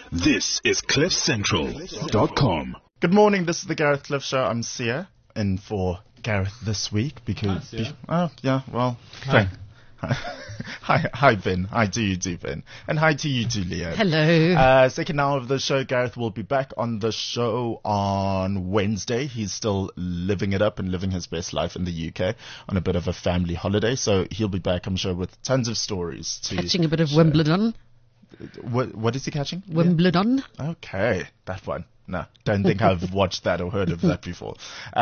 This is CliffCentral.com. Good morning, this is the Gareth Cliff Show. I'm Sia, in for Gareth this week because... Hi, Ben. Hi to you too, Ben. And hi to you too, Leah. Hello. Second hour of the show, Gareth will be back on the show on Wednesday. He's still living it up and living his best life in the UK on a bit of a family holiday. So he'll be back, I'm sure, with tons of stories to Catching a bit of Wimbledon. What is he catching? Wimbledon. Yeah. Okay, that one. No, don't think I've watched that or heard of that before.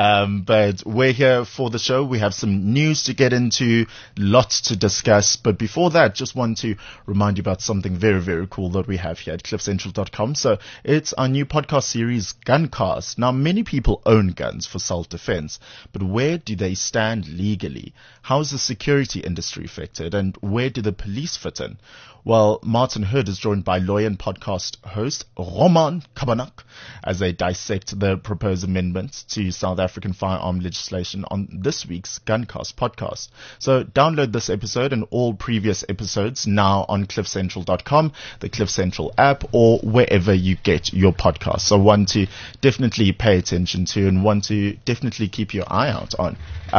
But we're here for the show. We have some news to get into, lots to discuss. But before that, just want to remind you about something very, very cool that we have here at CliffCentral.com. So it's our new podcast series, Guncast. Now, many people own guns for self-defense, but where do they stand legally? How is the security industry affected? And where do the police fit in? Well, Martin Hood is joined by lawyer and podcast host Roman Kabanak as they dissect the proposed amendments to South African firearm legislation on this week's Guncast podcast. So download this episode and all previous episodes now on CliffCentral.com, the Cliff Central app, or wherever you get your podcasts. So one to definitely pay attention to and one to definitely keep your eye out on.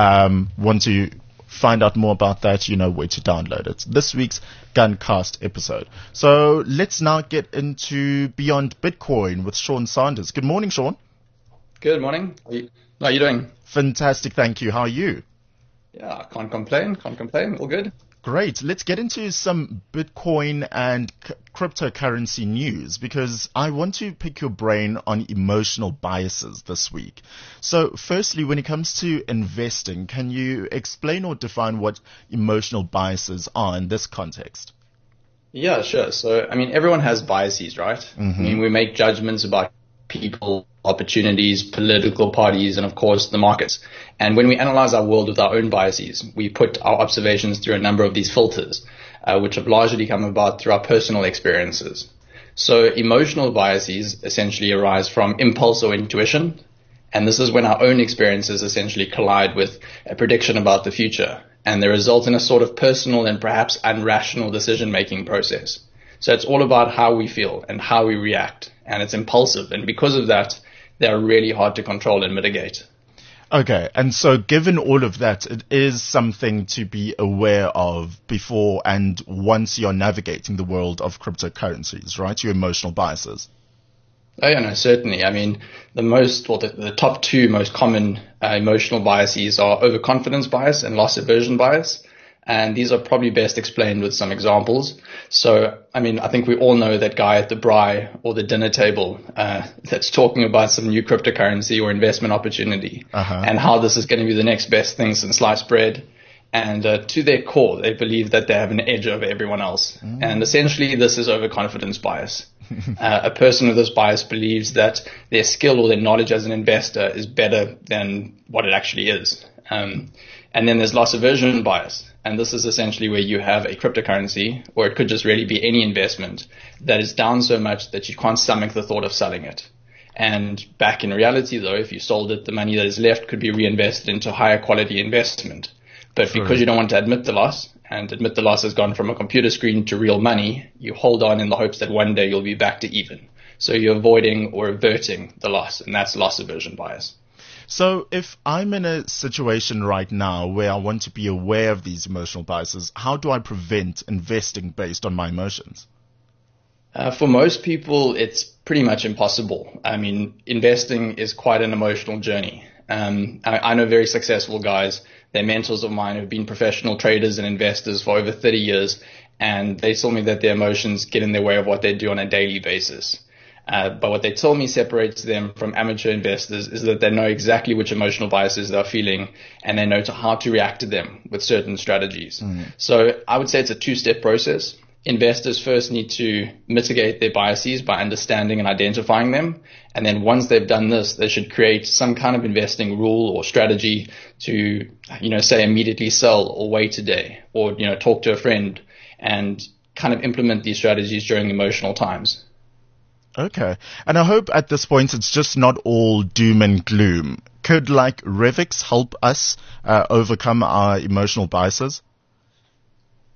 Want to find out more about that, you know where to download it. This week's Guncast episode. So let's now get into Beyond Bitcoin with Sean Sanders. Good morning, Sean. Good morning. How are you doing? Fantastic, thank you. How are you? Yeah, can't complain. All good. Great. Let's get into some Bitcoin and cryptocurrency news because I want to pick your brain on emotional biases this week. So firstly, when it comes to investing, can you explain or define what emotional biases are in this context? Yeah, sure. So, everyone has biases, right? Mm-hmm. We make judgments about people, opportunities, political parties, and of course the markets. And when we analyze our world with our own biases, we put our observations through a number of these filters, which have largely come about through our personal experiences. So emotional biases essentially arise from impulse or intuition. And this is when our own experiences essentially collide with a prediction about the future. And they result in a sort of personal and perhaps unrational decision-making process. So it's all about how we feel and how we react. And it's impulsive. And because of that, they're really hard to control and mitigate. Okay. And so given all of that, it is something to be aware of before and once you're navigating the world of cryptocurrencies, right? Your emotional biases. Oh, yeah, no, certainly. The top two most common emotional biases are overconfidence bias and loss aversion bias. And these are probably best explained with some examples. So, I think we all know that guy at the braai or the dinner table that's talking about some new cryptocurrency or investment opportunity and how this is going to be the next best thing since sliced bread. And to their core, they believe that they have an edge over everyone else. And essentially, this is overconfidence bias. A person with this bias believes that their skill or their knowledge as an investor is better than what it actually is. And then there's loss aversion bias. And this is essentially where you have a cryptocurrency, or it could just really be any investment, that is down so much that you can't stomach the thought of selling it. And back in reality, though, if you sold it, the money that is left could be reinvested into higher quality investment. But because you don't want to admit the loss, and admit the loss has gone from a computer screen to real money, you hold on in the hopes that one day you'll be back to even. So you're avoiding or averting the loss, and that's loss aversion bias. So if I'm in a situation right now where I want to be aware of these emotional biases, how do I prevent investing based on my emotions? For most people, it's pretty much impossible. Investing is quite an emotional journey. I know very successful guys, they're mentors of mine who've been professional traders and investors for over 30 years, and they tell me that their emotions get in their way of what they do on a daily basis. But what they tell me separates them from amateur investors is that they know exactly which emotional biases they're feeling and they know how to react to them with certain strategies. So I would say it's a two-step process. Investors first need to mitigate their biases by understanding and identifying them. And then once they've done this, they should create some kind of investing rule or strategy to, say immediately sell or wait a day or, talk to a friend and kind of implement these strategies during emotional times. Okay. And I hope at this point it's just not all doom and gloom. Could Revix help us overcome our emotional biases?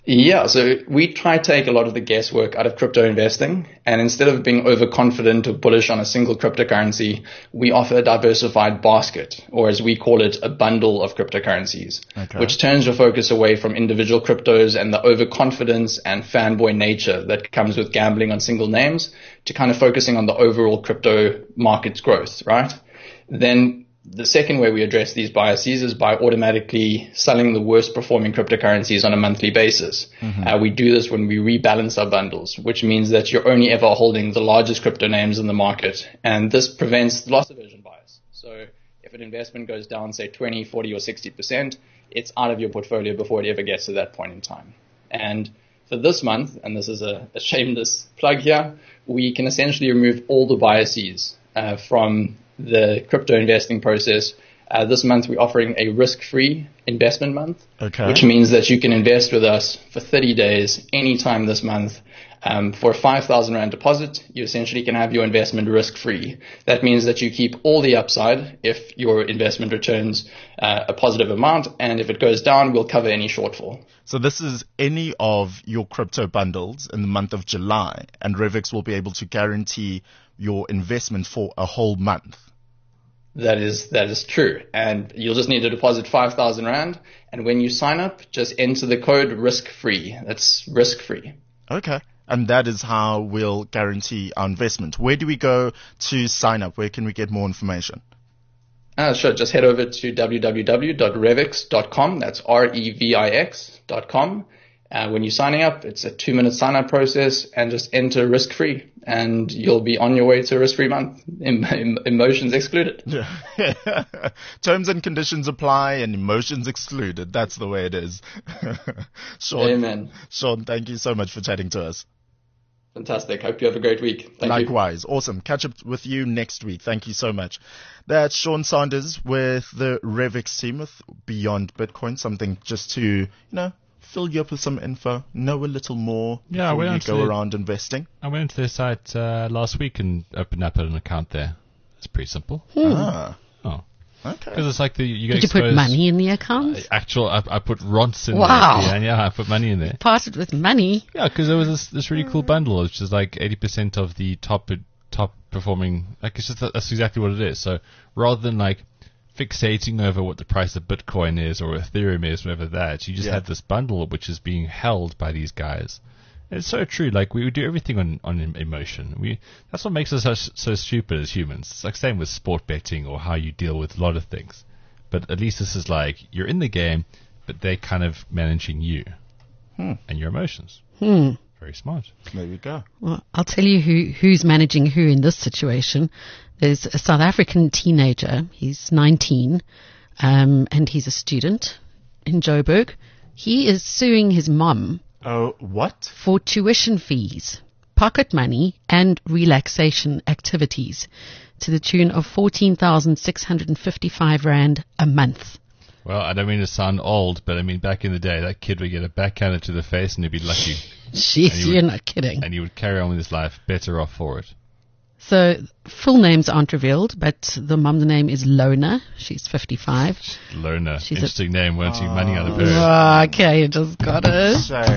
Yeah, so we try to take a lot of the guesswork out of crypto investing, and instead of being overconfident or bullish on a single cryptocurrency, we offer a diversified basket, or as we call it, a bundle of cryptocurrencies, which turns your focus away from individual cryptos and the overconfidence and fanboy nature that comes with gambling on single names to kind of focusing on the overall crypto market's growth, right? Then the second way we address these biases is by automatically selling the worst performing cryptocurrencies on a monthly basis. We do this when we rebalance our bundles, which means that you're only ever holding the largest crypto names in the market. And this prevents loss aversion bias. So if an investment goes down, say 20, 40 or 60%, it's out of your portfolio before it ever gets to that point in time. And for this month, and this is a shameless plug here, we can essentially remove all the biases from the crypto investing process. This month we're offering a risk-free investment month, which means that you can invest with us for 30 days anytime this month. For a 5,000 Rand deposit, you essentially can have your investment risk-free. That means that you keep all the upside if your investment returns a positive amount, and if it goes down, we'll cover any shortfall. So this is any of your crypto bundles in the month of July, and Revix will be able to guarantee your investment for a whole month. That is true. And you'll just need to deposit 5,000 Rand. And when you sign up, just enter the code risk-free. That's risk-free. Okay. And that is how we'll guarantee our investment. Where do we go to sign up? Where can we get more information? Sure. Just head over to www.revix.com. That's REVIX.com. When you're signing up, it's a 2-minute sign-up process, and just enter risk-free, and you'll be on your way to a risk-free month. Emotions excluded. Yeah. Terms and conditions apply, and emotions excluded. That's the way it is. Sean, Amen. Sean, thank you so much for chatting to us. Fantastic. Hope you have a great week. Thank Likewise. You. Awesome. Catch up with you next week. Thank you so much. That's Sean Sanders with the Revix team with Beyond Bitcoin. Something just to, fill you up with some info, know a little more before you go around investing. I went into their site last week and opened up an account there. It's pretty simple. Oh. Okay. Because it's like Did you put money in the account? I put RONTs in there. Yeah, I put money in there. Parted with money? Yeah, because there was this really cool bundle, which is like 80% of the top performing. Like that's exactly what it is. So rather than like fixating over what the price of Bitcoin is or Ethereum is, whatever that, you just have this bundle which is being held by these guys. And it's so true. Like we do everything on emotion. That's what makes us so stupid as humans. It's like same with sport betting or how you deal with a lot of things. But at least this is like you're in the game, but they're kind of managing you and your emotions. Very smart. There you go. Well, I'll tell you who's managing who in this situation. There's a South African teenager. He's 19, and he's a student in Joburg. He is suing his mum. Oh, what? For tuition fees, pocket money, and relaxation activities to the tune of 14,655 Rand a month. Well, I don't mean to sound old, but I mean back in the day, that kid would get a backhanded to the face and he'd be lucky. Jeez, you're not kidding. And he would carry on with his life better off for it. So full names aren't revealed, but the mum's name is Lona. She's 55. Lona. Interesting name. Wanting money out of her. Okay, you just got it.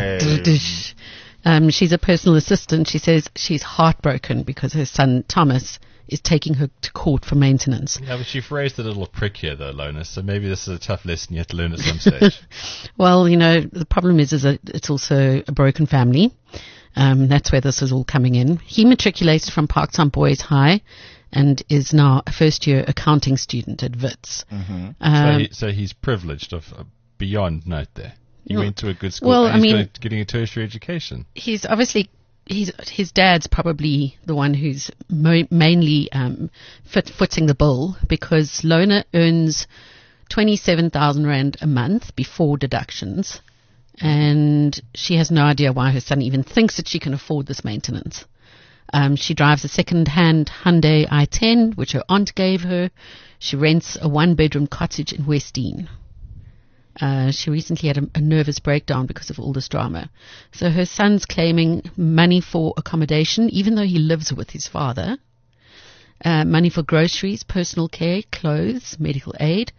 She's a personal assistant. She says she's heartbroken because her son Thomas is taking her to court for maintenance. Yeah, but she phrased it a little prick here, though, Lona, so maybe this is a tough lesson you have to learn at some stage. Well, the problem is that it's also a broken family. That's where this is all coming in. He matriculated from Parktown Boys High and is now a first-year accounting student at WITS. So he's privileged of beyond note there. He went to a good school and he's getting a tertiary education. He's obviously... His dad's probably the one who's mainly footing the bill, because Lona earns 27,000 Rand a month before deductions, and she has no idea why her son even thinks that she can afford this maintenance. She drives a second-hand Hyundai i10, which her aunt gave her. She rents a 1-bedroom cottage in Westdean. She recently had a nervous breakdown because of all this drama. So her son's claiming money for accommodation, even though he lives with his father, money for groceries, personal care, clothes, medical aid,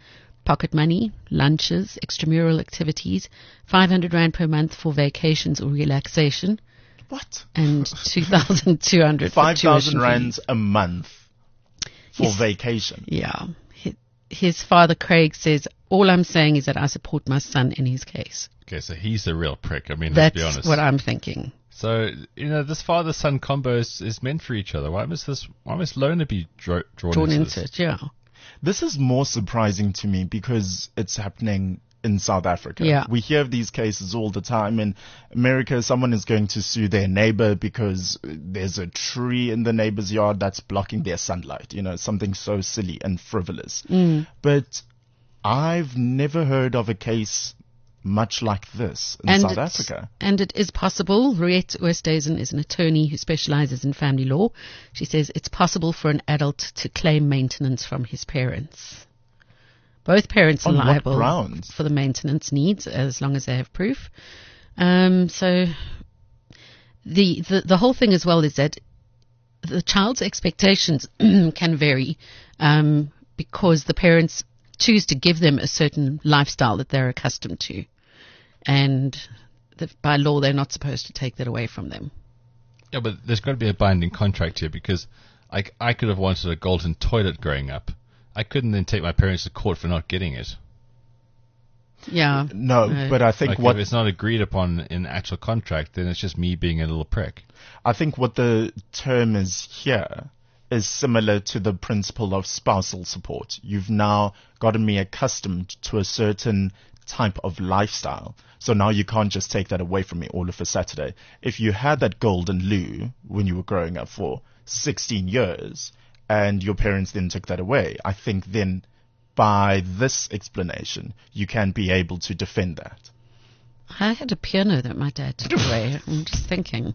pocket money, lunches, extramural activities, 500 Rand per month for vacations or relaxation, What? and 2,200 for 5,000 tuition rands fees. a month for Yes. vacation. Yeah. His father, Craig, says, all I'm saying is that I support my son in his case. Okay, so he's the real prick. I mean, let's be That's honest. what I'm thinking. So, this father-son combo is meant for each other. Why must Lona be drawn Drawn into into this? it, yeah. This is more surprising to me because it's happening in South Africa. Yeah. We hear of these cases all the time. In America, someone is going to sue their neighbor because there's a tree in the neighbor's yard that's blocking their sunlight. Something so silly and frivolous. But I've never heard of a case much like this in South Africa. And it is possible. Riet Oosthuizen is an attorney who specializes in family law. She says it's possible for an adult to claim maintenance from his parents. Both parents are On what liable grounds? for the maintenance needs as long as they have proof. So the whole thing as well is that the child's expectations can vary because the parents choose to give them a certain lifestyle that they're accustomed to. And by law, they're not supposed to take that away from them. Yeah, but there's got to be a binding contract here because I could have wanted a golden toilet growing up. I couldn't then take my parents to court for not getting it. Yeah. No, but I think If it's not agreed upon in actual contract, then it's just me being a little prick. I think what the term is here is similar to the principle of spousal support. You've now gotten me accustomed to a certain type of lifestyle. So now you can't just take that away from me all of a Saturday. If you had that golden loo when you were growing up for 16 years and your parents then took that away, I think then by this explanation, you can be able to defend that. I had a piano that my dad took away. I'm just thinking.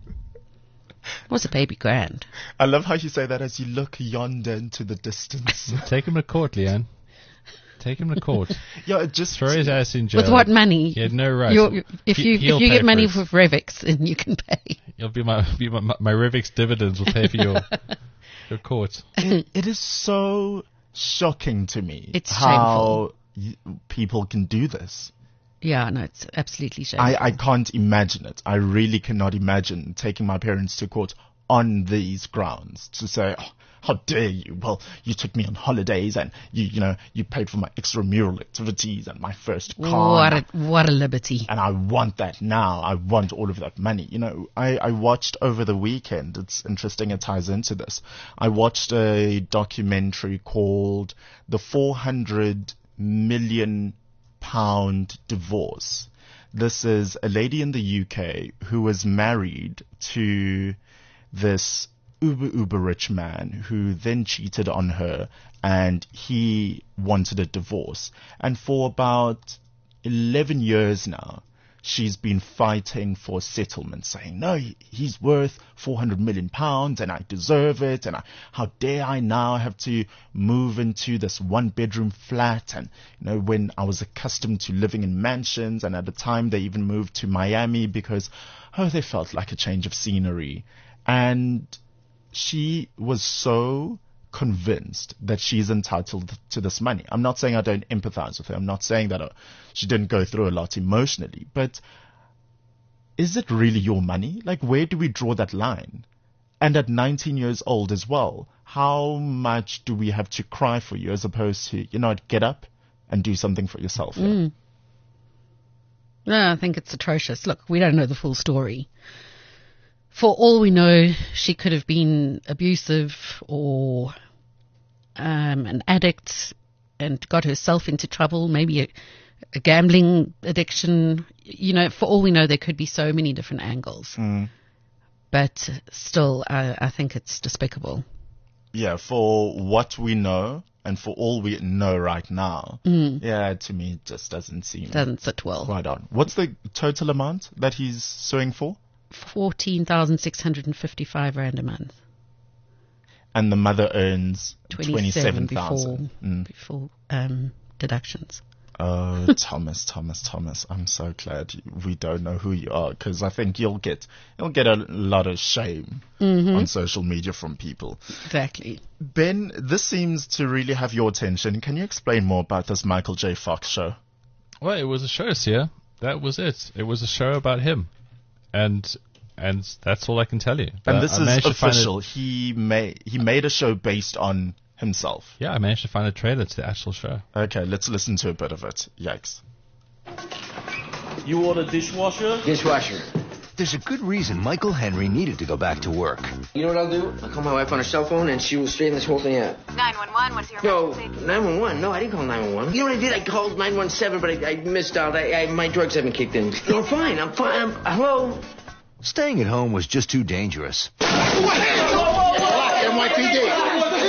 It was a baby grand. I love how you say that as you look yonder into the distance. Take him to court, Leanne. Take him to court. Yeah, it just Throw his ass in jail. With what money? He had no right. If you He'll get pay money for for Revix, then you can pay. It'll be my Revix dividends will pay for your court. It is so shocking to me It's how people can do this. Yeah, no, it's absolutely shameful. I can't imagine it. I really cannot imagine taking my parents to court on these grounds to say, oh, how dare you? Well, you took me on holidays and you paid for my extramural activities and my first car. What a liberty. And I want that now. I want all of that money. I watched over the weekend. It's interesting. It ties into this. I watched a documentary called The 400 Million Pound Divorce. This is a lady in the UK who was married to this uber rich man who then cheated on her and he wanted a divorce. And for about 11 years now, she's been fighting for settlement, saying, no, he's worth 400 million pounds and I deserve it. And how dare I now have to move into this 1-bedroom flat? And, when I was accustomed to living in mansions, and at the time they even moved to Miami because, they felt like a change of scenery. And she was so convinced that she's entitled to this money. I'm not saying I don't empathize with her. I'm not saying that she didn't go through a lot emotionally. But is it really your money? Like, where do we draw that line? And at 19 years old as well, how much do we have to cry for you as opposed to, get up and do something for yourself? Yeah? No, I think it's atrocious. Look, we don't know the full story. For all we know, she could have been abusive or an addict and got herself into trouble, maybe a gambling addiction. For all we know, there could be so many different angles. But still, I think it's despicable. Yeah, for what we know and for all we know right now, to me, it just doesn't seem... Doesn't sit well. Quite on. What's the total amount that he's suing for? 14,655 Rand a month. And the mother earns 27 27,000. before deductions. Oh, Thomas. I'm so glad we don't know who you are, because I think you'll get a lot of shame on social media from people. Exactly. Ben, this seems to really have your attention. Can you explain more about this Michael J. Fox show? Well, it was a show, Sia. That was it. It was a show about him. And that's all I can tell you. And this is official. He made a show based on himself. Yeah, I managed to find a trailer to the actual show. Okay, let's listen to a bit of it. Yikes. You order dishwasher? Dishwasher. There's a good reason Michael Henry needed to go back to work. You know what I'll do? I'll call my wife on her cell phone and she will straighten this whole thing out. 911, what's your No, emergency? 911. No, I didn't call 911. You know what I did? I called 917, but I missed out. My drugs haven't kicked in. No, I'm fine. Hello? Staying at home was just too dangerous. NYPD.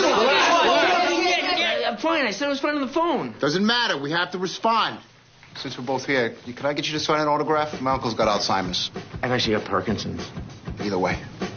I'm fine. I said I was fine on the phone. Doesn't matter. We have to respond. Since we're both here, can I get you to sign an autograph? My uncle's got Alzheimer's. I've actually got Parkinson's. Either way.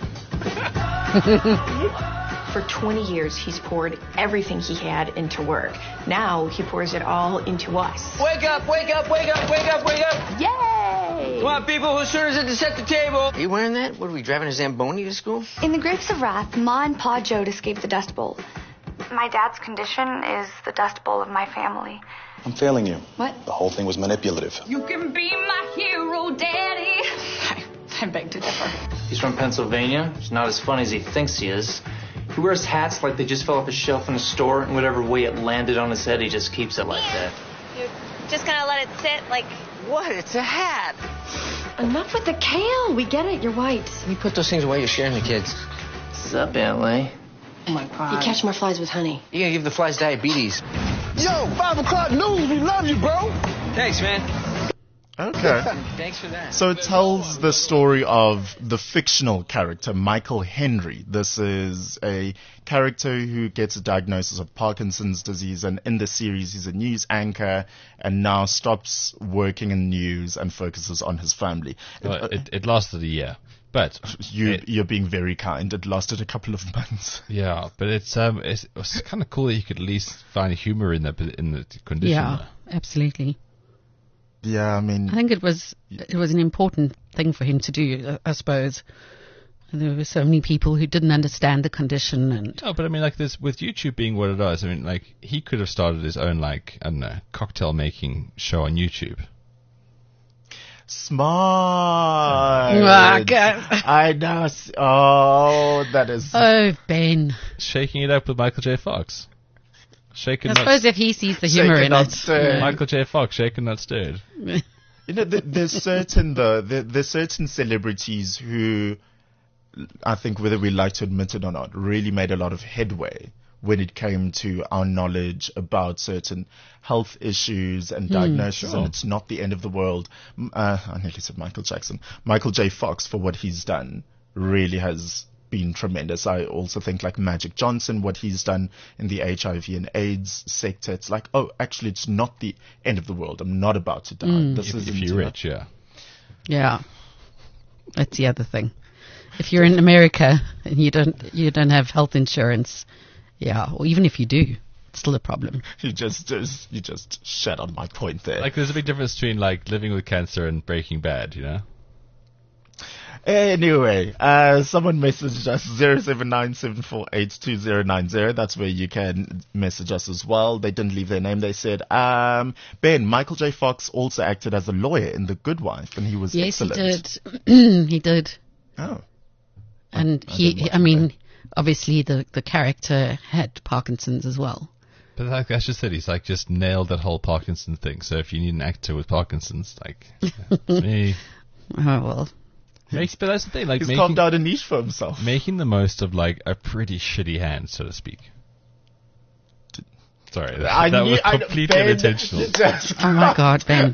For 20 years, he's poured everything he had into work. Now he pours it all into us. Wake up, wake up, wake up, wake up, wake up. Yay! Come on, people. Whose turn is it to set the table? Are you wearing that? What are we, driving a Zamboni to school? In the Grapes of Wrath, Ma and Pa Jode escaped the Dust Bowl. My dad's condition is the Dust Bowl of my family. I'm failing you. What? The whole thing was manipulative. You can be my hero, Daddy. I beg to differ. He's from Pennsylvania. He's not as funny as he thinks he is. He wears hats like they just fell off a shelf in a store, and whatever way it landed on his head, he just keeps it like that. You're just gonna let it sit like... What? It's a hat. Enough with the kale. We get it. You're white. You put those things away. You're sharing the kids. What's up, L.A.? Oh, my God. You catch more flies with honey. You're going to give the flies diabetes. Yo, 5 o'clock news. We love you, bro. Thanks, man. Okay. Thanks for that. So it tells the story of the fictional character, Michael Henry. This is a character who gets a diagnosis of Parkinson's disease, and in the series he's a news anchor and now stops working in news and focuses on his family. Well, it lasted a year. But you're being very kind. It lasted a couple of months. Yeah, but it was kind of cool that you could at least find humor in the condition. Yeah, absolutely. Yeah, I mean, I think it was an important thing for him to do, I suppose. And there were so many people who didn't understand the condition, and but I mean, like this with YouTube being what it is. I mean, like he could have started his own, like, I don't know, cocktail making show on YouTube. Smart. I know. Oh, that is. Oh, Ben. Shaking it up with Michael J. Fox. I suppose if he sees the humor in it. Yeah. Michael J. Fox, shaken not stirred. You know, there's certain celebrities who, I think whether we like to admit it or not, really made a lot of headway when it came to our knowledge about certain health issues and diagnoses, and it's not the end of the world. I nearly said Michael Jackson. Michael J. Fox, for what he's done, really has been tremendous. I also think like Magic Johnson, what he's done in the HIV and AIDS sector, it's like, oh, actually, it's not the end of the world. I'm not about to die. If you're rich, yeah. Yeah. That's the other thing. If you're in America and you don't have health insurance, yeah, or even if you do, it's still a problem. You just shat on my point there. Like, there's a big difference between like living with cancer and Breaking Bad, you know. Anyway, someone messaged us 0797482090. That's where you can message us as well. They didn't leave their name. They said, Ben, Michael J. Fox also acted as a lawyer in The Good Wife, and he was excellent. Yes, he did. He did. Oh. And obviously the character had Parkinson's as well. But like I just said, he's like just nailed that whole Parkinson thing. So if you need an actor with Parkinson's, like me. Oh, well. But that's the thing. Like, he's carved out a niche for himself. Making the most of like a pretty shitty hand, so to speak. Sorry, that was completely unintentional. Oh my God, Ben.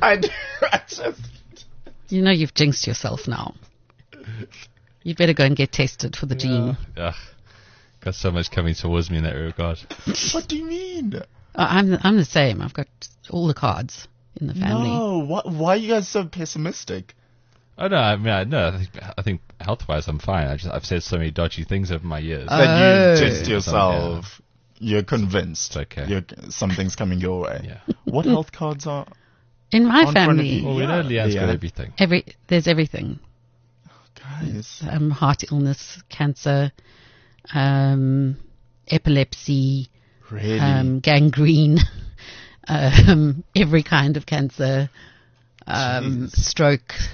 You know you've jinxed yourself now. You'd better go and get tested for the gene. Ugh. Got so much coming towards me in that regard. What do you mean? I'm the same. I've got all the cards in the family. No, why are you guys so pessimistic? Oh no, I mean, I think health-wise I'm fine. I've said so many dodgy things over my years. That you jinxed yourself. You're convinced. Okay. Something's coming your way. Yeah. What health cards are In my on front of family, you? Well, we know Leanne's got Yeah. everything. there's everything. Guys. Heart illness, cancer, epilepsy, Really? gangrene, every kind of cancer, stroke,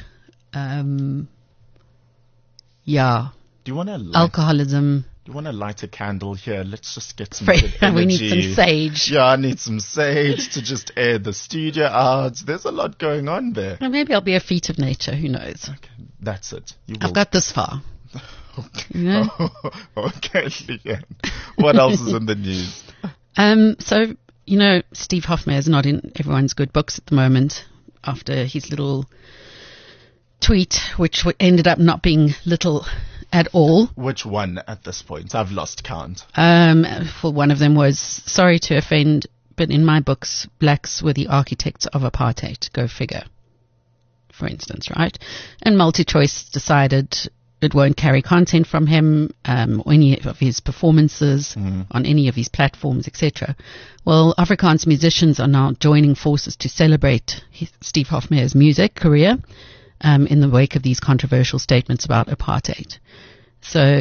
yeah, Do you want to alcoholism. Do you want to light a candle here? Let's just get some Pray- good energy. we need some sage. Yeah, I need some sage to just air the studio out. There's a lot going on there. Well, maybe I'll be a feat of nature. Who knows? Okay, that's it. You I've got this far. Okay. You know? Okay, Leanne. What else is in the news? So, Steve Hofmeyr is not in everyone's good books at the moment after his little tweet, which ended up not being little at all. Which one at this point? I've lost count. For one of them was, sorry to offend, but in my books, blacks were the architects of apartheid. Go figure, for instance, right? And MultiChoice decided it won't carry content from him, or any of his performances on any of his platforms, etc. Well, Afrikaans musicians are now joining forces to celebrate Steve Hofmeyr's music career in the wake of these controversial statements about apartheid. So,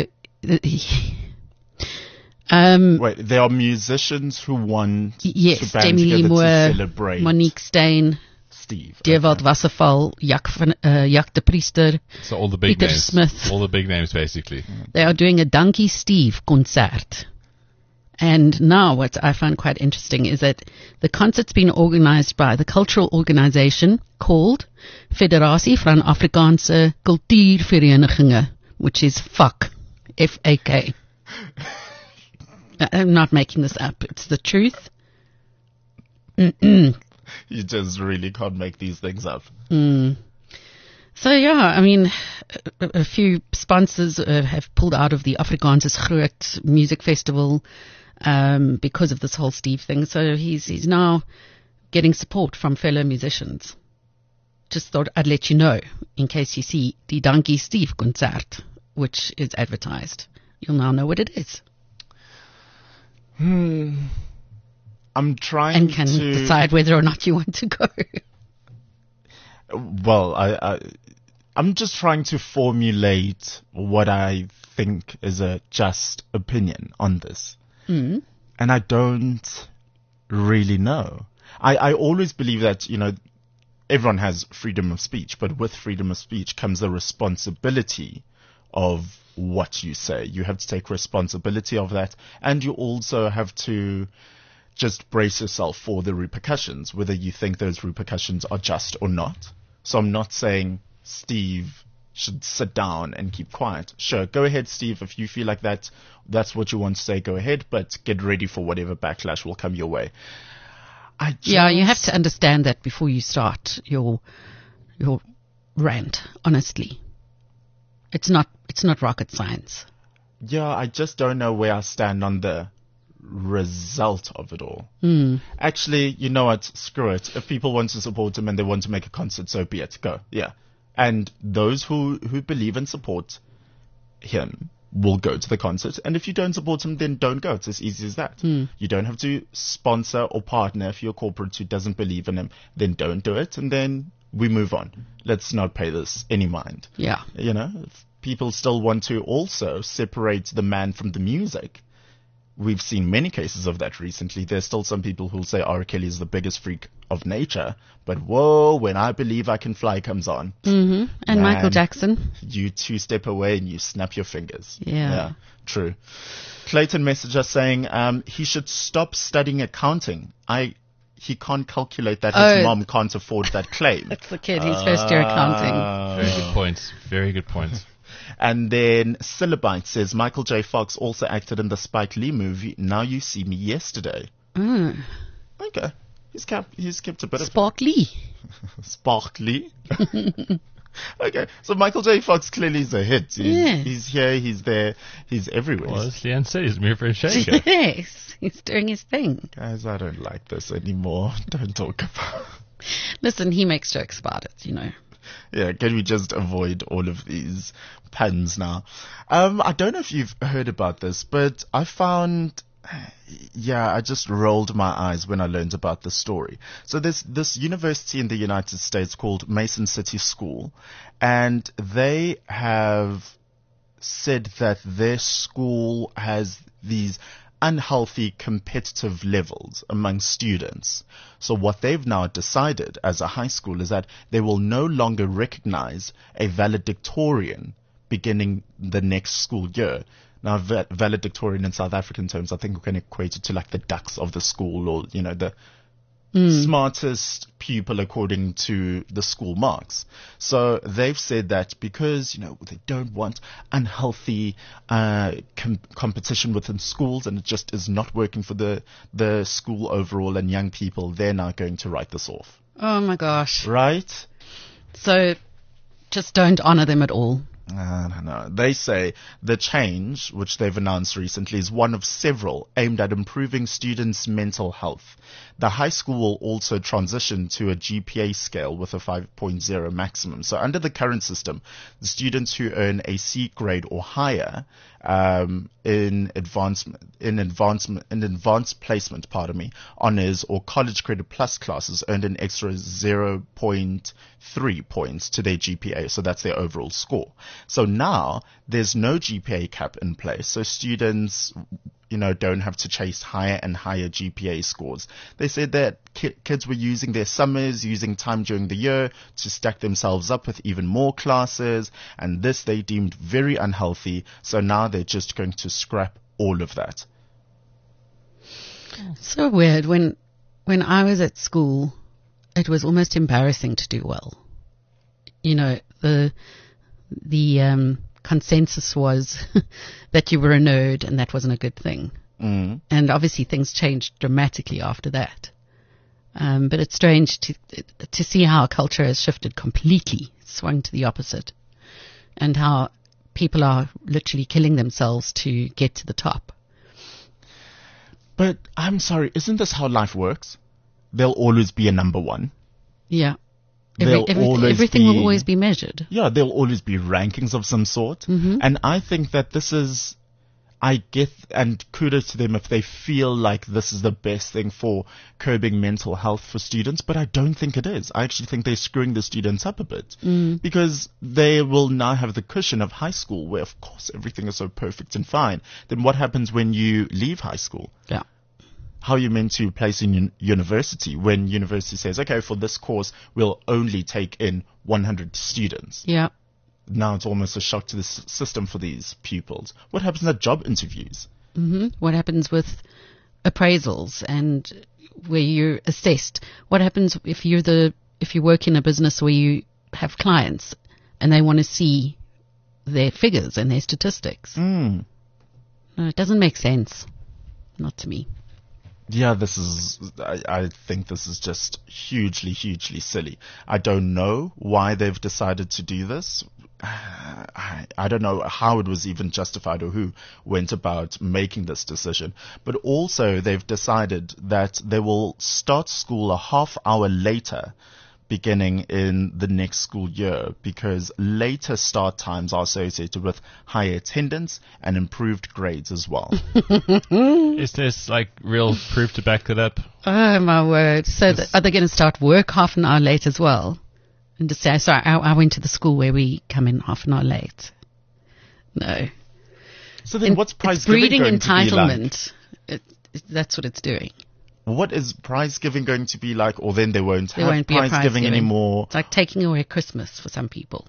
wait, there are musicians who want yes, to band Demi Lee together Moore, to celebrate Monique Steyn, Steve. Dewald Wasserval, Jack de Priester, So all the big Peter names. Smith. All the big names, basically. They are doing a Dankie Steve concert. And now what I find quite interesting is that the concert's been organized by the cultural organization called Federasie van Afrikaanse Kultuurverenigingen, which is FAK, F-A-K. I'm not making this up. It's the truth. You just really can't make these things up. So yeah, I mean, a few sponsors have pulled out of the Afrikaans is Groot music festival because of this whole Steve thing. So he's now getting support from fellow musicians. Just thought I'd let you know in case you see the Dankie Steve concert, which is advertised. You'll now know what it is. I'm trying and can to decide whether or not you want to go. Well, I'm just trying to formulate what I think is a just opinion on this. And I don't really know. I always believe that, everyone has freedom of speech, but with freedom of speech comes the responsibility of what you say. You have to take responsibility of that, and you also have to just brace yourself for the repercussions, whether you think those repercussions are just or not. So I'm not saying Steve should sit down and keep quiet. Sure, go ahead, Steve. If you feel like that's what you want to say, go ahead, but get ready for whatever backlash will come your way. Yeah, you have to understand that before you start your rant, honestly. It's not rocket science. Yeah, I just don't know where I stand on the result of it all. Actually, you know what? Screw it. If people want to support him and they want to make a concert, so be it. Go. Yeah. And those who believe and support him will go to the concert. And if you don't support him, then don't go. It's as easy as that. You don't have to sponsor or partner if you're a corporate who doesn't believe in him. Then don't do it. And then we move on. Let's not pay this any mind. Yeah. If people still want to also separate the man from the music. We've seen many cases of that recently. There's still some people who'll say R. Kelly is the biggest freak of nature. But whoa, when I Believe I Can Fly comes on. And man, Michael Jackson. You two-step away and you snap your fingers. Yeah. True. Clayton messaged us saying he should stop studying accounting. He can't calculate that. His mom can't afford that claim. That's the kid. He's first year accounting. Very good point. Very good point. And then Syllabite says Michael J. Fox also acted in the Spike Lee movie Now You See Me Yesterday. Okay. He's kept a bit of Sparkly. Sparkly. Okay. So Michael J. Fox clearly is a hit. He's here, he's there, he's everywhere. Well, as Leanne said, he's a mover and shaker. Yes. He's doing his thing. Guys, I don't like this anymore. Don't talk about it. Listen, he makes jokes about it, Yeah, can we just avoid all of these puns now? I don't know if you've heard about this, but I found Yeah, I just rolled my eyes when I learned about this story. So there's this university in the United States called Mason City School, and they have said that their school has these unhealthy competitive levels among students. So what they've now decided as a high school is that they will no longer recognize a valedictorian beginning the next school year. Now, valedictorian in South African terms, I think we can equate it to like the ducks of the school, or, you know, the smartest pupil according to the school marks. So they've said that because, you know, they don't want unhealthy competition within schools, and it just is not working for the school overall and young people, they're now going to write this off. Oh my gosh. Right? So just don't honor them at all. I don't know. They say the change, which they've announced recently, is one of several aimed at improving students' mental health. The high school will also transition to a GPA scale with a 5.0 maximum. So under the current system, the students who earn a C grade or higher in advanced placement, honors or college credit plus classes earned an extra 0.3 points to their GPA. So that's their overall score. So now there's no GPA cap in place. So students, you know, don't have to chase higher and higher GPA scores. They said that kids were using their summers, using time during the year to stack themselves up with even more classes, and this they deemed very unhealthy. So now they're just going to scrap all of that. So weird. When I was at school, it was almost embarrassing to do well. You know, the consensus was that you were a nerd, and that wasn't a good thing. And obviously things changed dramatically after that. But it's strange to see how culture has shifted completely, swung to the opposite, and how people are literally killing themselves to get to the top. But I'm sorry, isn't this how life works? There'll always be a number one. Yeah. Everything will always be measured. Yeah, there'll always be rankings of some sort. And I think that this is, I get, and kudos to them if they feel like this is the best thing for curbing mental health for students, but I don't think it is. I actually think they're screwing the students up a bit because they will now have the cushion of high school where, of course, everything is so perfect and fine. Then what happens when you leave high school? Yeah. How are you meant to place in university when university says, okay, for this course, we'll only take in 100 students? Yeah. Now it's almost a shock to the system for these pupils. What happens at job interviews? What happens with appraisals and where you're assessed? What happens if you work in a business where you have clients and they want to see their figures and their statistics? No, it doesn't make sense. Not to me. Yeah, I think this is just hugely, hugely silly. I don't know why they've decided to do this. I don't know how it was even justified or who went about making this decision. But also they've decided that they will start school a half hour later beginning in the next school year because later start times are associated with higher attendance and improved grades as well. Is this like real proof to back it up? Oh my word. So are they going to start work half an hour late as well? And just say, sorry, I went to the school where we come in half an hour late. No. So then what's prize giving going to be like? Breeding entitlement. That's what it's doing. What is prize giving going to be like? Or then they won't have prize giving anymore. It's like taking away Christmas for some people.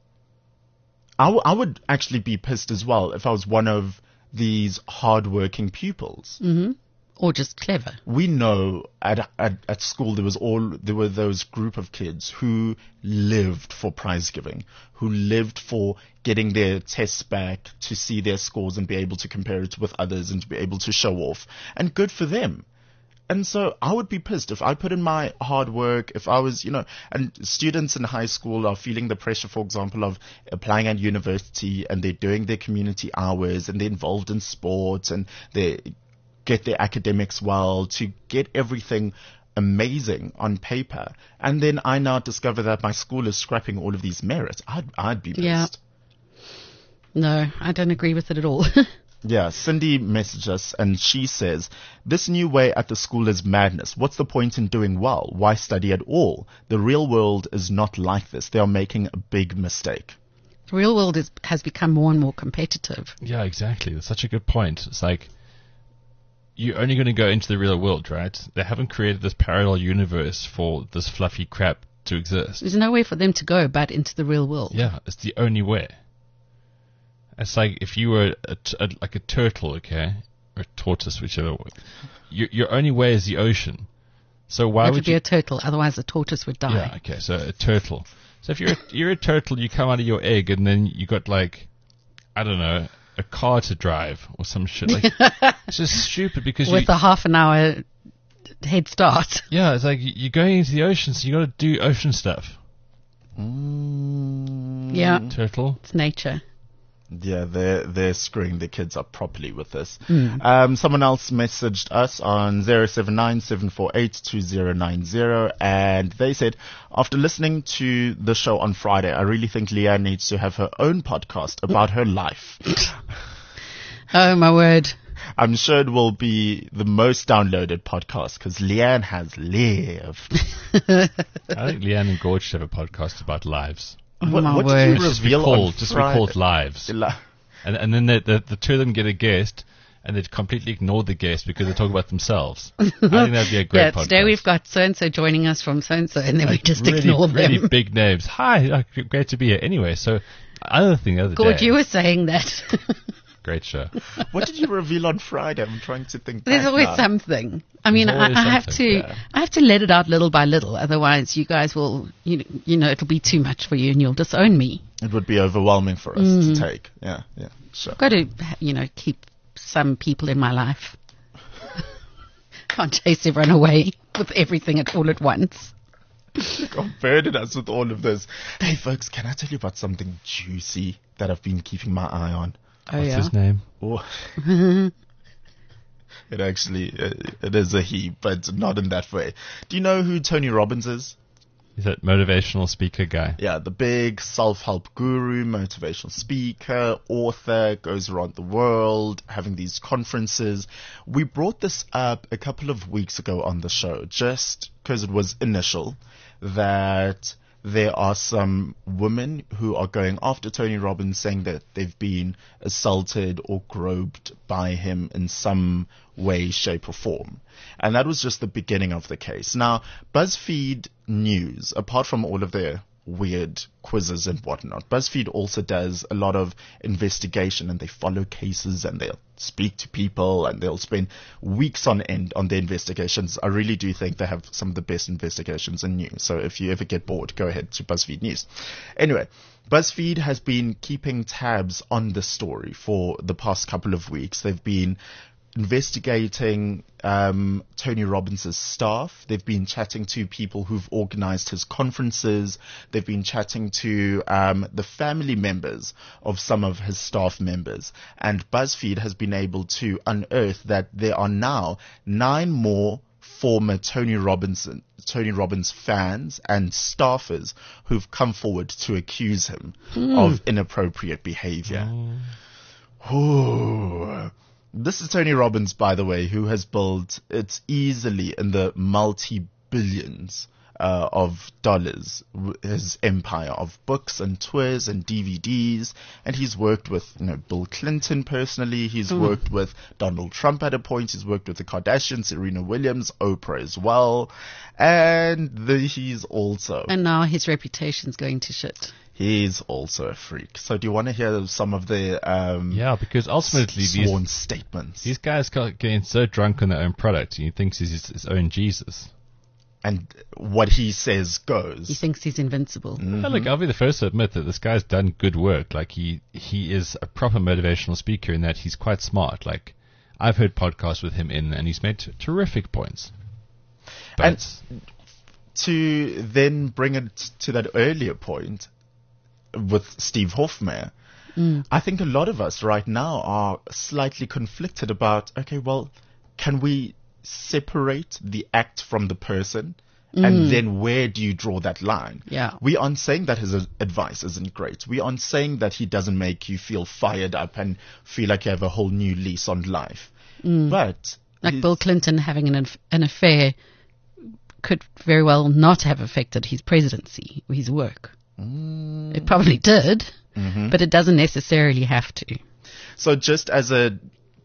I would actually be pissed as well if I was one of these hard-working pupils. Or just clever. We know at school there were those group of kids who lived for prize giving, who lived for getting their tests back to see their scores and be able to compare it with others and to be able to show off. And good for them. And so I would be pissed if I put in my hard work, if I was, and students in high school are feeling the pressure, for example, of applying at university and they're doing their community hours and they're involved in sports and they get their academics well to get everything amazing on paper. And then I now discover that my school is scrapping all of these merits. I'd be pissed. Yeah. No, I don't agree with it at all. Yeah, Cindy messaged us and she says, this new way at the school is madness. What's the point in doing well? Why study at all? The real world is not like this. They are making a big mistake. The real world has become more and more competitive. Yeah, exactly. That's such a good point. It's like, you're only going to go into the real world, right? They haven't created this parallel universe for this fluffy crap to exist. There's nowhere for them to go but into the real world. Yeah, it's the only way. It's like if you were like a turtle, okay, or a tortoise, whichever way. Your only way is the ocean. So why would be a turtle? Otherwise, the tortoise would die. Yeah, okay, so a turtle. So if you're a turtle, you come out of your egg, and then you got like, I don't know, a car to drive or some shit. Like it's just stupid because with a half an hour head start. Yeah, it's like you're going into the ocean, so you got to do ocean stuff. Yeah, turtle. It's nature. Yeah, they're screwing the kids up properly with this. Someone else messaged us on 079-748-2090, and they said, after listening to the show on Friday, I really think Leanne needs to have her own podcast about her life. Oh, my word. I'm sure it will be the most downloaded podcast because Leanne has lived. I think Leanne and Gorge should have a podcast about lives. What did you reveal just be called Lives. And then the two of them get a guest, and they completely ignore the guest because they talk about themselves. I think that'd be a great podcast. Today we've got so-and-so joining us from so-and-so, and then we just ignore them. Really big names. Hi, great to be here. Anyway, so other day. Gorge, you were saying that. Great show. What did you reveal on Friday? I'm trying to think. There's always something. I mean, I have to let it out little by little. Otherwise, you guys will, it'll be too much for you, and you'll disown me. It would be overwhelming for us to take. Yeah, sure. I've got to, keep some people in my life. Can't chase everyone away with everything all at once. God burden us with all of this. Hey, folks, can I tell you about something juicy that I've been keeping my eye on? What's his name? Oh. It actually, it is a he, but not in that way. Do you know who Tony Robbins is? He's that motivational speaker guy. Yeah, the big self-help guru, motivational speaker, author, goes around the world having these conferences. We brought this up a couple of weeks ago on the show, just because it was initial, that there are some women who are going after Tony Robbins saying that they've been assaulted or groped by him in some way, shape or form. And that was just the beginning of the case. Now, BuzzFeed News, apart from all of their weird quizzes and whatnot, BuzzFeed also does a lot of investigation, and they follow cases and they'll speak to people and they'll spend weeks on end on their investigations. I really do think they have some of the best investigations in news. So if you ever get bored, go ahead to BuzzFeed News. Anyway, BuzzFeed has been keeping tabs on the story for the past couple of weeks. They've been investigating Tony Robbins' staff. They've been chatting to people who've organized his conferences. They've been chatting to the family members of some of his staff members. And BuzzFeed has been able to unearth that there are now 9 more former Tony Robbins fans and staffers who've come forward to accuse him of inappropriate behavior. This is Tony Robbins, by the way, who has built, it's easily in the multi-billions of dollars, his empire of books and tours and DVDs. And he's worked with, Bill Clinton personally. He's worked with Donald Trump at a point. He's worked with the Kardashians, Serena Williams, Oprah as well. And he's also... And now his reputation's going to shit. He's also a freak. So do you want to hear some of the because ultimately sworn statements? These guys got getting so drunk on their own product, and he thinks he's his own Jesus. And what he says goes. He thinks he's invincible. Well, look, I'll be the first to admit that this guy's done good work. Like he is a proper motivational speaker in that he's quite smart. Like I've heard podcasts with him and he's made terrific points. But and to then bring it to that earlier point with Steve Hofmeyr, I think a lot of us right now are slightly conflicted about, okay, well, can we separate the act from the person And then where do you draw that line? Yeah. We aren't saying that his advice isn't great. We aren't saying that he doesn't make you feel fired up and feel like you have a whole new lease on life. But like Bill Clinton having an affair could very well not have affected his presidency or his work. It probably did, but it doesn't necessarily have to. So just as a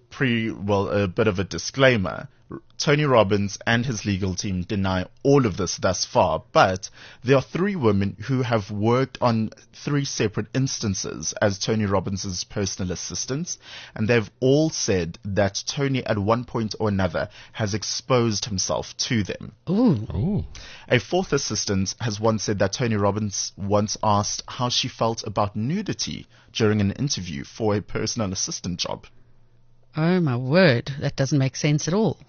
bit of a disclaimer, Tony Robbins and his legal team deny all of this thus far, but there are 3 women who have worked on 3 separate instances as Tony Robbins' personal assistants, and they've all said that Tony at one point or another has exposed himself to them. Ooh. A 4th assistant has once said that Tony Robbins once asked how she felt about nudity during an interview for a personal assistant job. Oh my word, that doesn't make sense at all.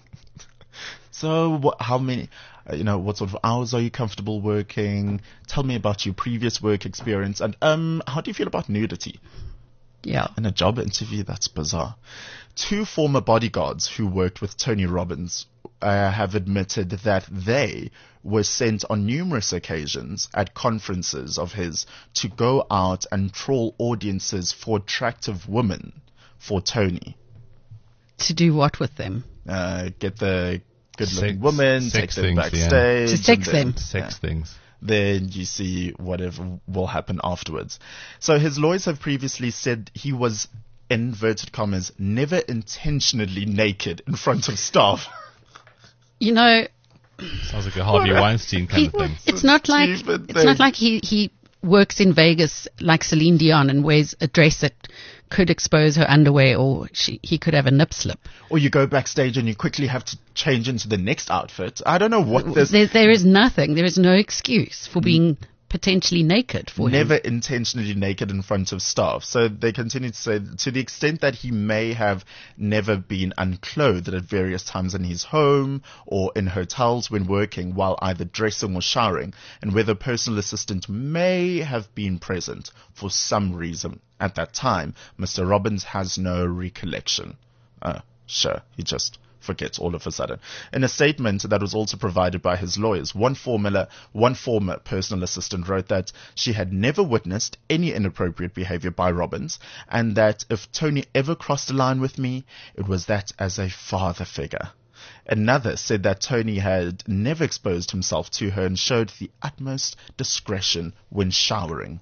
So how many, what sort of hours are you comfortable working? Tell me about your previous work experience. And how do you feel about nudity? Yeah. In a job interview, that's bizarre. 2 former bodyguards who worked with Tony Robbins have admitted that they were sent on numerous occasions at conferences of his to go out and troll audiences for attractive women for Tony. To do what with them? Get the good-looking women, take them backstage. To sex them. Sex things. Then you see whatever will happen afterwards. So his lawyers have previously said he was, in inverted commas, never intentionally naked in front of staff. Sounds like a Harvey Weinstein kind of thing. It's not like he works in Vegas like Celine Dion and wears a dress that could expose her underwear, or he could have a nip slip. Or you go backstage and you quickly have to change into the next outfit. I don't know what this... There is nothing. There is no excuse for being potentially naked for him. Never intentionally naked in front of staff. So they continue to say, to the extent that he may have never been unclothed at various times in his home or in hotels when working while either dressing or showering, and whether a personal assistant may have been present for some reason at that time, Mr. Robbins has no recollection. Sure, he just forgets all of a sudden. In a statement that was also provided by his lawyers, one former personal assistant wrote that she had never witnessed any inappropriate behavior by Robbins, and that if Tony ever crossed a line with me, it was that as a father figure. Another said that Tony had never exposed himself to her and showed the utmost discretion when showering.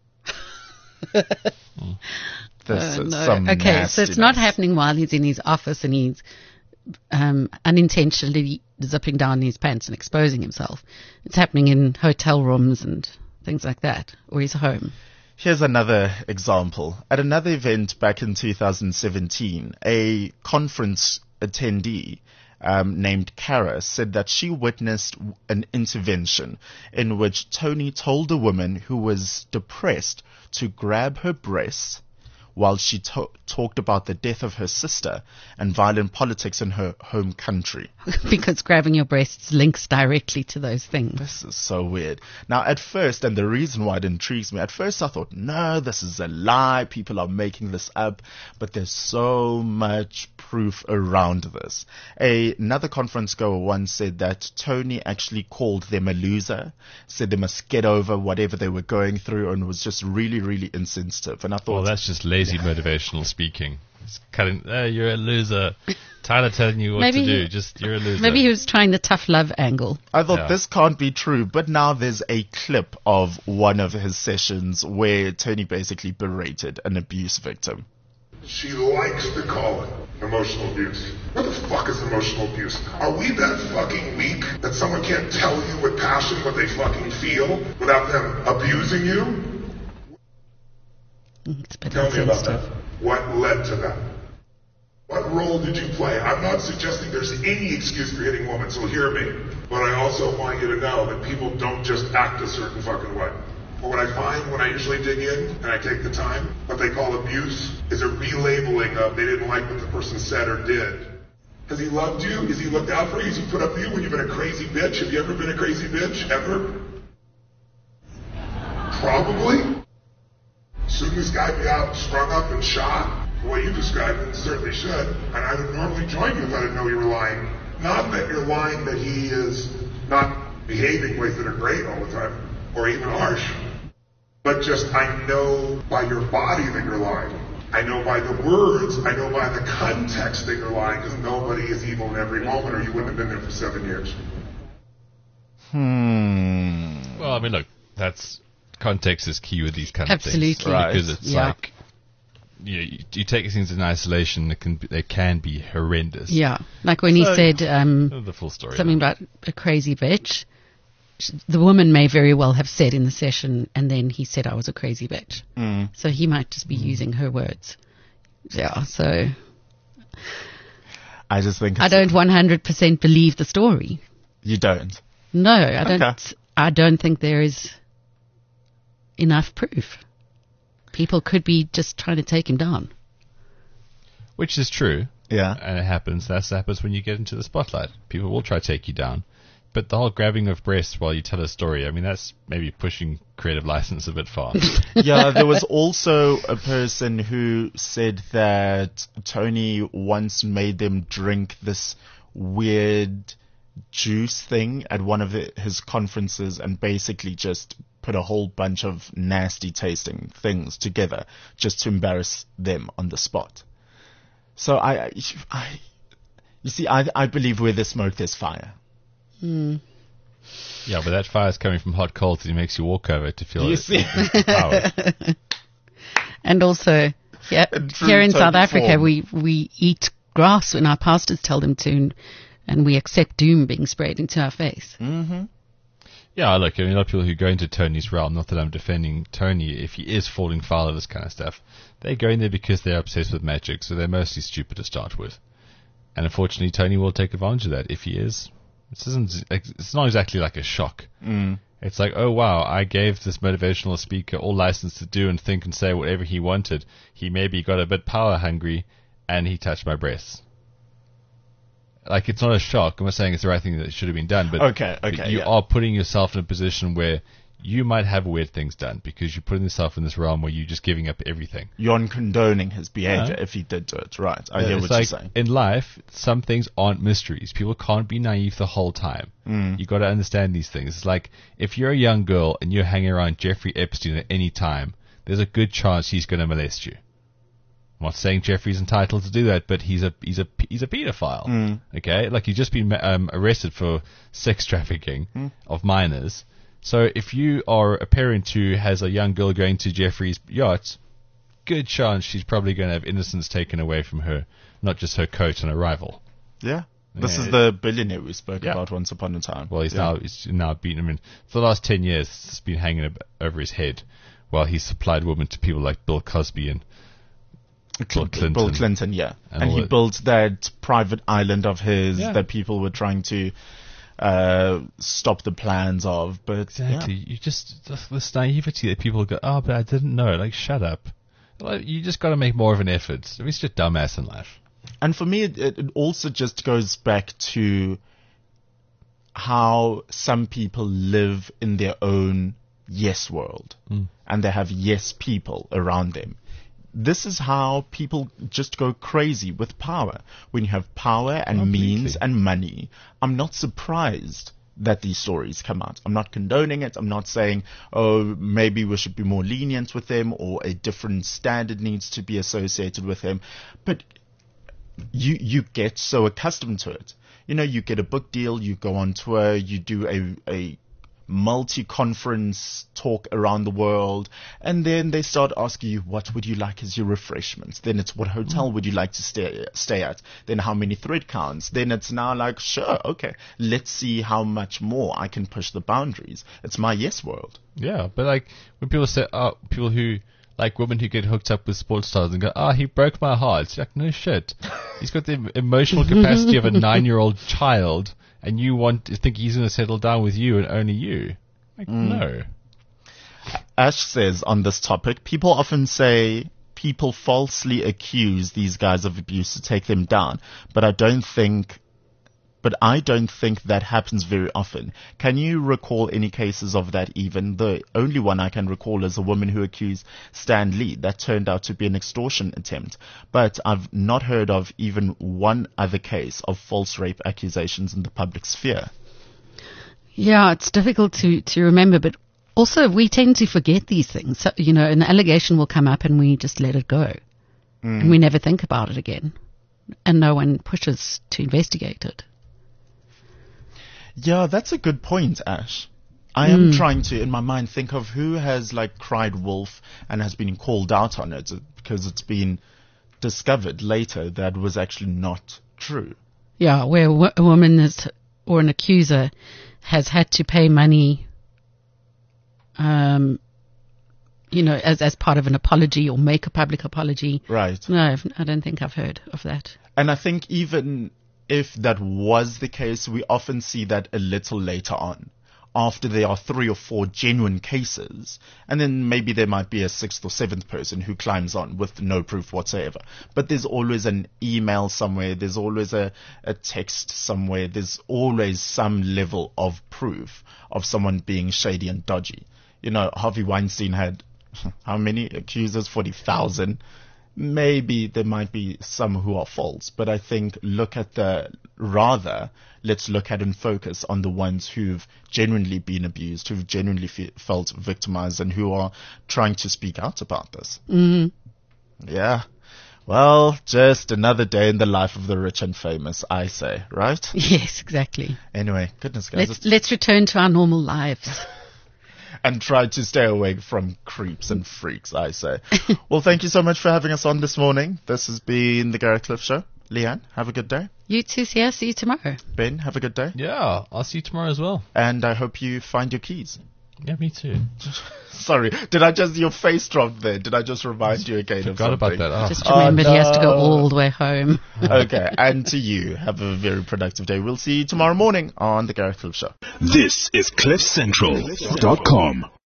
This is some okay, so it's nastiness. not happening while he's in his office and he's unintentionally zipping down his pants and exposing himself. It's happening in hotel rooms and things like that, or his home. Here's another example. At another event back in 2017, a conference attendee named Kara said that she witnessed an intervention in which Tony told a woman who was depressed to grab her breasts while she talked about the death of her sister and violent politics in her home country. Because grabbing your breasts links directly to those things. This is so weird. Now, at first, and the reason why it intrigues me, at first I thought, no, this is a lie. People are making this up. But there's so much proof around this. Another conference goer once said that Tony actually called them a loser, said they must get over whatever they were going through, and was just really, really insensitive. And I thought, well, that's just lazy motivational speaking. It's cutting, you're a loser. Tyler telling you what to do. You're a loser. Maybe he was trying the tough love angle. I thought this can't be true, but now there's a clip of one of his sessions where Tony basically berated an abuse victim. She likes to call it emotional abuse. What the fuck is emotional abuse? Are we that fucking weak that someone can't tell you with passion what they fucking feel without them abusing you? Tell me about that. What led to that? What role did you play? I'm not suggesting there's any excuse for hitting women, so hear me. But I also want you to know that people don't just act a certain fucking way. But what I find when I usually dig in and I take the time, what they call abuse is a relabeling of they didn't like what the person said or did. Has he loved you? Has he looked out for you? Has he put up with you when you've been a crazy bitch? Have you ever been a crazy bitch? Ever? Probably. Shouldn't this guy be out strung up and shot? The way you described it, certainly should. And I would normally join you if I didn't know you were lying. Not that you're lying that he is not behaving ways that are great all the time, or even harsh. But just, I know by your body that you're lying. I know by the words, I know by the context that you're lying, because nobody is evil in every moment, or you wouldn't have been there for 7 years. Well, I mean, look, that's context is key with these kind of things. Absolutely. Right. Because it's like, you take things in isolation, they can be horrendous. Yeah. Like when he said the full story, something about a crazy bitch, the woman may very well have said in the session, and then he said I was a crazy bitch. So he might just be using her words. Yeah, so I just think I don't 100% believe the story. You don't? No, I don't. Okay. I don't think there is enough proof. People could be just trying to take him down. Which is true. Yeah. And it happens. That happens when you get into the spotlight. People will try to take you down. But the whole grabbing of breasts while you tell a story, I mean, that's maybe pushing creative license a bit far. Yeah, there was also a person who said that Tony once made them drink this weird juice thing at one of his conferences and basically just put a whole bunch of nasty tasting things together just to embarrass them on the spot. So you see, I believe where there's smoke, there's fire. Yeah, but that fire is coming from hot coals and it makes you walk over to feel the power. And also, here in South Africa, we eat grass when our pastors tell them to, and we accept doom being sprayed into our face. Mm-hmm. Yeah, look, I mean, a lot of people who go into Tony's realm, not that I'm defending Tony, if he is falling foul of this kind of stuff, they go in there because they're obsessed with magic, so they're mostly stupid to start with. And unfortunately, Tony will take advantage of that if he is. It's not exactly like a shock. It's like, oh wow, I gave this motivational speaker all license to do and think and say whatever he wanted. He maybe got a bit power hungry and he touched my breasts. Like, it's not a shock. I'm not saying it's the right thing that should have been done, but you are putting yourself in a position where you might have weird things done because you're putting yourself in this realm where you're just giving up everything. You're condoning his behavior if he did do it, right? I hear what you're saying. In life, some things aren't mysteries. People can't be naive the whole time. You got to understand these things. It's like, if you're a young girl and you're hanging around Jeffrey Epstein at any time, there's a good chance he's going to molest you. I'm not saying Jeffrey's entitled to do that, but he's a pedophile. Okay, like, he's just been arrested for sex trafficking of minors. So if you are a parent who has a young girl going to Jeffrey's yacht, good chance she's probably going to have innocence taken away from her, not just her coat and a rival. Yeah. This is the billionaire we spoke about once upon a time. Well, he's now beaten him. For the last 10 years, it's been hanging over his head while he's supplied women to people like Bill Cosby and Bill Clinton, yeah. And he built that private island of his that people were trying to stop the plans of, but exactly, you just this naivety that people go, oh, but I didn't know. Like, shut up. Like, you just got to make more of an effort. I mean, it's just dumbass in life. And for me, it also just goes back to how some people live in their own yes world, and they have yes people around them. This is how people just go crazy with power. When you have power and means and money, I'm not surprised that these stories come out. I'm not condoning it. I'm not saying, oh, maybe we should be more lenient with them or a different standard needs to be associated with them. But you get so accustomed to it. You know, you get a book deal, you go on tour, you do a multi-conference talk around the world, and then they start asking you, what would you like as your refreshments? Then it's, what hotel would you like to stay at? Then how many thread counts? Then it's now like, sure, okay, let's see how much more I can push the boundaries. It's my yes world. Yeah, but like, when people say, people who, like women who get hooked up with sports stars and go, he broke my heart. It's like, no shit. He's got the emotional capacity of a 9-year-old child, and you want to think he's going to settle down with you and only you. Like, no. Ash says on this topic, people often say people falsely accuse these guys of abuse to take them down, but I don't think that happens very often. Can you recall any cases of that even? The only one I can recall is a woman who accused Stan Lee. That turned out to be an extortion attempt. But I've not heard of even one other case of false rape accusations in the public sphere. Yeah, it's difficult to remember, but also we tend to forget these things. So, you know, an allegation will come up and we just let it go. And we never think about it again. And no one pushes to investigate it. Yeah, that's a good point, Ash. I am trying to, in my mind, think of who has like cried wolf and has been called out on it because it's been discovered later that was actually not true. Yeah, where a woman is, or an accuser has had to pay money, you know, as part of an apology or make a public apology. Right. No, I don't think I've heard of that. And I think even if that was the case, we often see that a little later on, after there are 3 or 4 genuine cases, and then maybe there might be a 6th or 7th person who climbs on with no proof whatsoever. But there's always an email somewhere, there's always a text somewhere, there's always some level of proof of someone being shady and dodgy. You know, Harvey Weinstein had how many accusers? 40,000. Maybe there might be some who are false, but I think let's look at and focus on the ones who've genuinely been abused, who've genuinely felt victimized, and who are trying to speak out about this. Yeah. Well, just another day in the life of the rich and famous, I say, right? Yes, exactly. Anyway, goodness, guys. Let's return to our normal lives. And try to stay away from creeps and freaks, I say. Well, thank you so much for having us on this morning. This has been the Gareth Cliff Show. Leanne, have a good day. You too, Sia. See you tomorrow. Ben, have a good day. Yeah, I'll see you tomorrow as well. And I hope you find your keys. Yeah, me too. Sorry, your face dropped there? Did I just remind you again of something? Forgot about that. Oh. Just remembered he has to go all the way home. Okay, and to you, have a very productive day. We'll see you tomorrow morning on the Gareth Cliff Show. This is CliffCentral.com.